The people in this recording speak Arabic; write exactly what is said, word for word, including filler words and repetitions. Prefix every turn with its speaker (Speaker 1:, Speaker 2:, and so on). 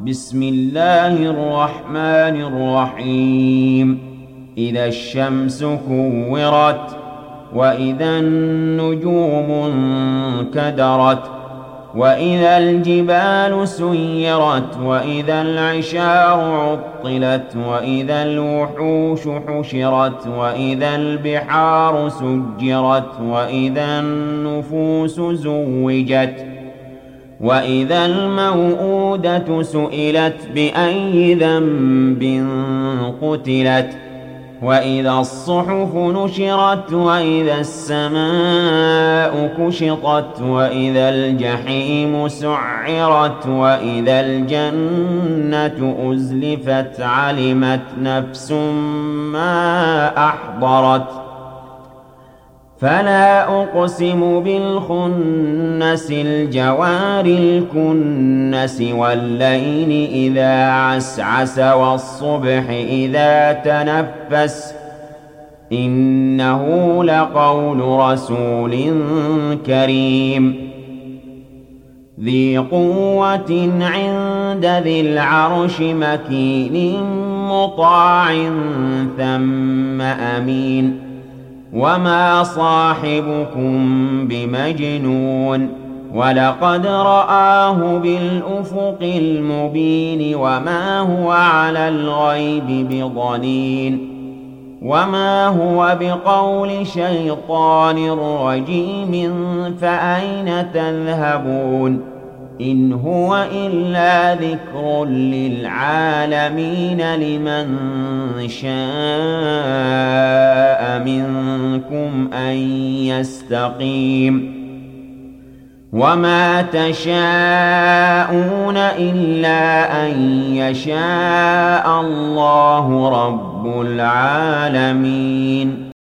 Speaker 1: بسم الله الرحمن الرحيم إذا الشمس كورت وإذا النجوم انكدرت وإذا الجبال سيرت وإذا العشار عطلت وإذا الوحوش حشرت وإذا البحار سجرت وإذا النفوس زوجت وإذا الموءودة سئلت بأي ذنب قتلت وإذا الصحف نشرت وإذا السماء كشطت وإذا الجحيم سعرت وإذا الجنة أزلفت علمت نفس ما أحضرت فلا أقسم بالخنس الجوار الكنس والليل إذا عسعس والصبح إذا تنفس إنه لقول رسول كريم ذي قوة عند ذي العرش مكين مطاع ثم أمين وما صاحبكم بمجنون ولقد رآه بالأفق المبين وما هو على الغيب بضنين وما هو بقول شيطان رجيم فأين تذهبون إن هو إلا ذكر للعالمين لمن شاء منكم أن يستقيم وما تشاءون إلا أن يشاء الله رب العالمين